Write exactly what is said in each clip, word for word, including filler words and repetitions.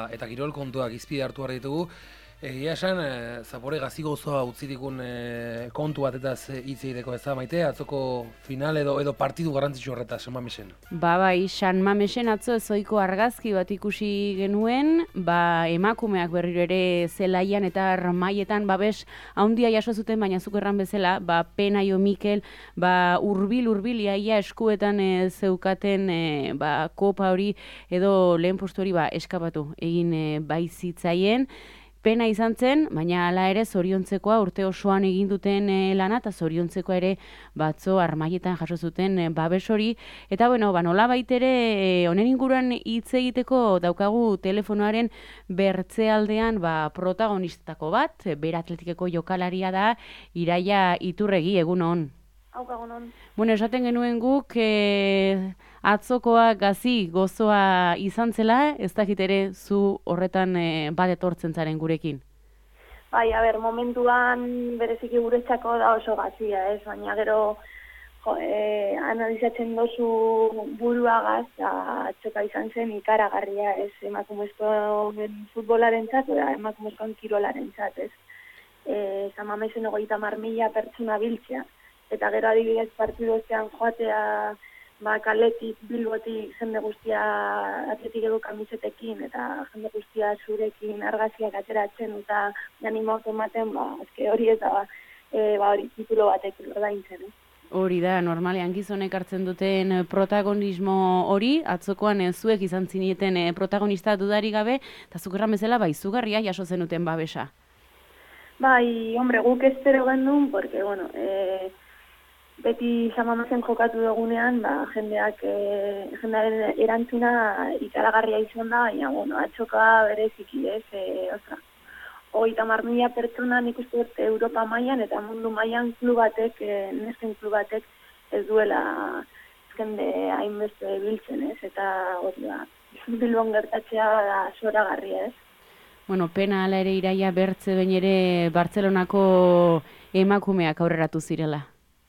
eta kirol kontuak izpide hartu behar ditugu. Egia esan, e, Zapore gazi gozoa utzitikun e, kontu batetaz hitz egiteko ez da, Maite, atzoko final edo edo partidu garrantzitsu horretaz, San Mamesen. Ba bai, San Mamesen atzo ezoiko argazki bat ikusi genuen, ba emakumeak berriro ere zelaian eta maietan babes haundia jaso zuten, baina zuk erran bezala, ba Penaio Mikel, ba urbil urbil iaia eskuetan e, zeukaten e, ba kopa hori edo lehen postu hori ba eskapatu egin e, bai zitzaien. Pena izan zen, baina hala ere zoriontzekoa urte osoan egin duten e, lana eta zoriontzekoa ere batzo armaietan jaso zuten e, babes hori. Eta bueno, ba nolabait ere e, honen inguruan hitz egiteko daukagu telefonoaren bertzealdean ba protagonistako bat, e, Ber Atletikeko jokalaria da Iraia Iturregi, egun on. Hau gagonon. Bueno, esaten genuen guk e, atzokoa gazi gozoa izan zela, ez dakit ere zu horretan e, bat etortzen zaren gurekin. Bai, a ber, momentuan bereziki guretzako da oso gazia, ez? Baina gero jo, e, analizatzen dozu buruagaz, atzoka izan zen ikaragarria, ez? Emakumezkoen futbolarentzat, eta emakumezkoen kirolarentzat, ez? E, San Mamesen hogeita hamar mila pertsona biltzea. Eta gero adibidez partidu ostean joatea ba, kaletik, Bilbotik, jende guztia atletikeko kamisetekin eta jende guztia zurekin argaziak ateratzen eta animoak ematen, ba, azke hori eta ba, e, ba, hori titulo batekin ordaintzen. Eh? Hori da, normalean gizonek hartzen duten protagonismo hori, atzokoan e, zuek izan zineten e, protagonista dudarik gabe, eta zukerran bezala bai, izugarria jaso zenuten babesa. Bai, hombre, guk espero gendun, porque, bueno, e, beti San Mamesen jokatu dugunean, ba, jendeak, e, jendearen erantzuna ikaragarria izan da, baina, bueno, atxoka bereziki, ez, e, ostra. Hogeita hamar mila pertsona nik uste dut Europa mailan eta mundu mailan klub batek, e, nesken klub batek ez duela jende hainbeste biltzen, ez, eta hori da, Bilbon gertatzea da zoragarria, ez. Bueno, pena ala ere Iraia bertze behin ere Bartzelonako emakumeak aurreratu zirela.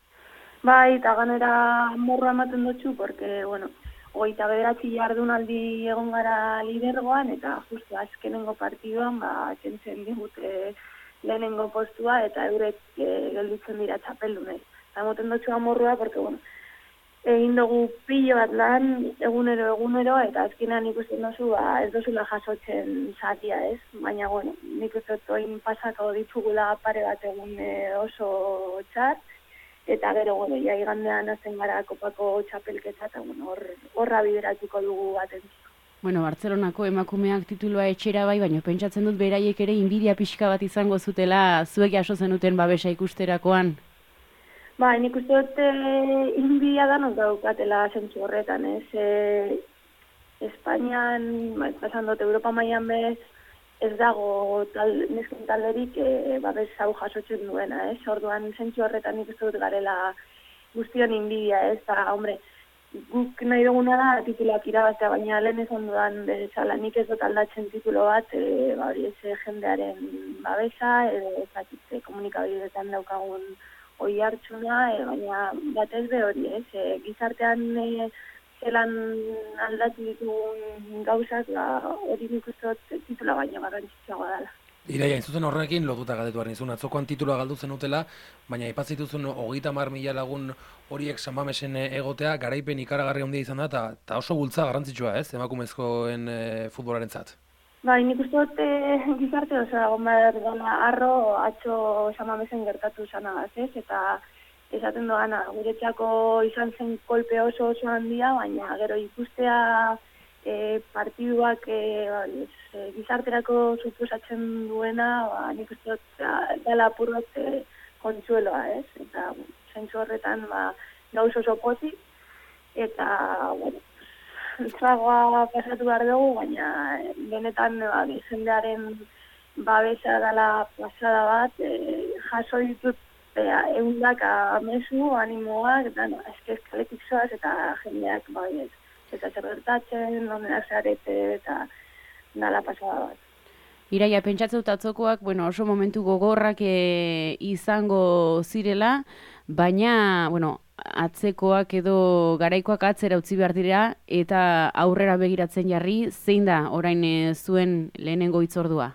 Bai, eta ganera morroa ematen dutxu, porque, bueno, hogeita bederatzi jardunaldi egon gara lidergoan, eta justu azkenengo partiduan, ba, kentzen digute lehenengo postua, eta eurek e, gelditzen dira txapeldunez. Eta emoten dutxu amorrua, porque, bueno, egin dugu pilo bat lan, egunero, egunero, eta azkenean ikusten dozu, ba, ez dozula jasotzen zatia, ez? Baina, bueno, nik uste dut oin pasako ditugula pare bat egun e, oso txar, eta gero, bueno, ja igandean hazen gara kopako txapelketa, eta bueno, hor, horra bideratuko dugu atentzio. Bueno, Bartzelonako emakumeak titulua etxera bai, baina pentsatzen dut beraiek ere inbidia pixka bat izango zutela zuek jaso zenuten babesa ikusterakoan. Ba, nik uste dut e, inbidia danok daukatela zentzu horretan, ez? E, Espainian, ba, pasan dut, Europa mailan bez, ez dago tal, nesken talderik e, babes hau jasotzen duena, ez? Orduan zentzu horretan nik uste dut garela guztion inbidia, ez? Eta, hombre, guk nahi duguna da tituluak irabaztea, baina lehen esan dudan bezala nik ez dut aldatzen titulo bat, e, ba, hori ez jendearen babesa, edo ezakitze komunikabideetan daukagun hoi hartxuna, e, baina batez be hori, ez? E, gizartean e, zelan aldatu ditugun gauzak, ba, hori nik uste dut titula baina garrantzitsuagoa dela. Iraia, inzuzen horrekin lotuta galdetuaren izun, atzokoan titula galdutzen utela, baina ipatzituzun hogeita hamar mila lagun horiek San Mamesen egotea, garaipen ikaragarri handia izan da, eta oso bultza garrantzitsua, ez, emakumezkoen e, futbolarentzat. Bai, nik uste dut e, gizarte oso egon behar dela arro atxo San Mamesen gertatu zanagaz, ez, eta esaten doana, guretzako izan zen kolpe oso oso handia, baina gero ikustea e, partiduak e, e, gizarterako suposatzen duena, ba, nik uste dut dela apur bat e, kontsueloa, ez? Eta zentzu horretan ba, gauz oso pozik, eta, bueno, tragoa pasatu behar dugu, baina benetan ba, jendearen babesa dela pasada bat, e, jaso ditut egundak amesu, animoak, eta no, eske eskaletik zoaz, eta jendeak bai ez. Eta zer gertatzen, ondenak zarete, eta dala pasada bat. Iraia, pentsatzen dut atzokoak, bueno, oso momentu gogorrak e, izango zirela, baina, bueno, atzekoak edo garaikoak atzera utzi behar dira eta aurrera begiratzen jarri, zein da orain e, zuen lehenengo hitzordua?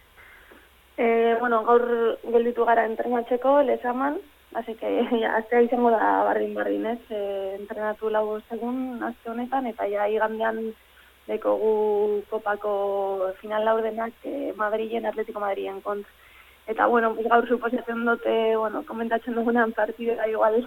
E, bueno, gaur gelditu gara entrenatzeko, lezaman, así que ja, aztea izango da bardin-bardin, ez? E, entrenatu lau segun azte honetan, eta ja igandean dekogu kopako final laurdenak e, Madrilen, Atletico Madrilen kont. Eta, bueno, pues, gaur suposatzen dute, bueno, komentatzen dugunan partidera igual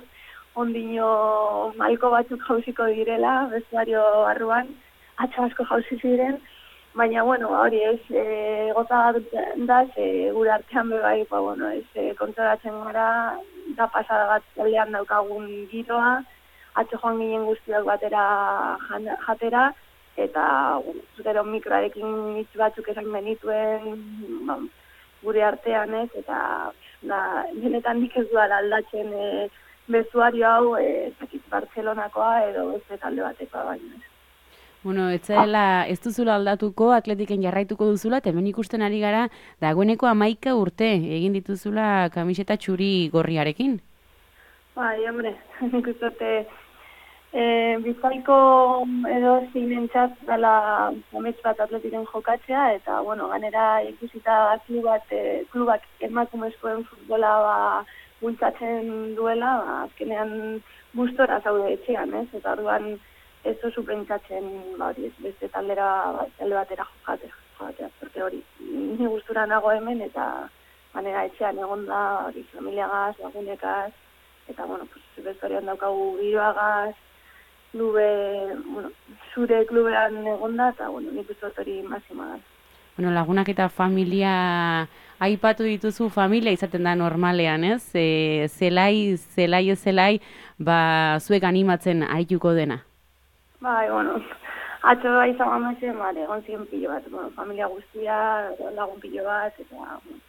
ondino malko batzuk jauziko direla, vestuario barruan, atzo asko jauzi ziren, baina, bueno, hori ez, e, gota da, e, gure artean bebai, ba, bueno, ez, e, kontoratzen gara, da pasada bat aldean daukagun giroa, atzo joan ginen guztiak batera jatera, eta, bueno, gero mikroarekin hitz batzuk esan genituen, ba, gure artean ez, eta da, benetan nik ez duara aldatzen e, bestuario hau, e, zakit Bartzelonakoa edo ez talde batekoa baina ez. Bueno, ez zela, ez duzula aldatuko, Atletiken jarraituko duzula, eta hemen ikusten ari gara, dagoeneko hamaika urte egin dituzula kamiseta txuri gorriarekin. Bai, hombre, nik uste e, Bizkaiko edo zinentzat dela amets bat Atletiken jokatzea, eta, bueno, ganera ikusita klubat, e, klubak emakumezkoen futbola ba, bultzatzen duela, ba, azkenean gustora zaude etxean, ez? Eta orduan ez oso pentsatzen, ba, hori, beste taldera, talde batera jokatea, jokatea, porque hori, ni gustura nago hemen, eta ganera etxean egon da, hori, familiagaz, lagunekaz, eta, bueno, pues, bestorian daukagu giroagaz, klube, bueno, zure klubean egon da, eta, bueno, nik uste hori mazima da. Bueno, lagunak eta familia aipatu dituzu, familia izaten da normalean, ez? E, zelai, zelai ez zelai, ba, zuek animatzen arituko dena. Bai, bueno, atzo bai zamamezen, bale, egon ziren pilo bat, bueno, familia guztia, lagun pilo bat, eta, bueno,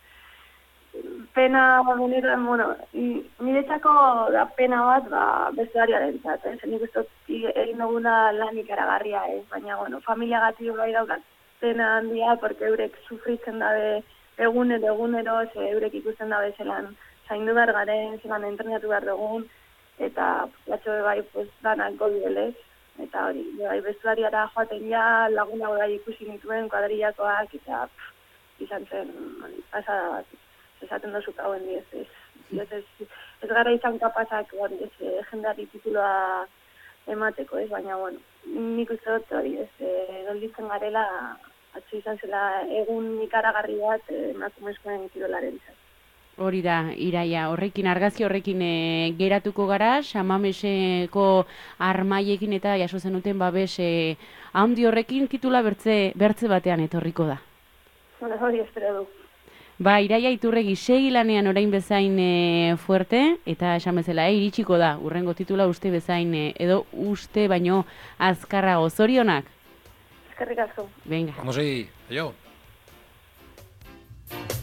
pena, gunetan, bueno, niretzako da pena bat, ba, bestuariaren zat, eh? Nik uste egin duguna lan ikaragarria, ez? Baina, bueno, familia gati bai daukat pena handia, porque eurek sufritzen dabe egunero, egunero, ze eurek ikusten dabe zelan zaindu behar garen, zelan entrenatu behar dugun, eta latxo bai, pues, danak goldelez, eta hori, bai, bestuariara joaten ja, laguna bai ikusi nituen, kuadrillakoak, eta pff, izan zen, pasada bat. Esaten dozuk hauen diez, ez, ez, ez, ez gara izan kapazak hori, ez, jendeari tituloa emateko, ez, baina, bueno, nik uste dut hori, ez, gelditzen garela, atzo izan zela egun ikaragarri bat emakumezkoen kirolaren zat. Hori da, Iraia, horrekin, argazki horrekin e, geratuko gara, Samameseko armaiekin eta jaso zenuten babes e, handi horrekin titula bertze, bertze batean etorriko da. Hori espero du. Ba, Iraia Iturregi segi lanean orain bezain e, fuerte, eta esan bezala, e, iritsiko da, urrengo titula uste bezain, e, edo uste baino azkarrago, zorionak? Eskerrik asko. Venga. Vamos ahí, yo.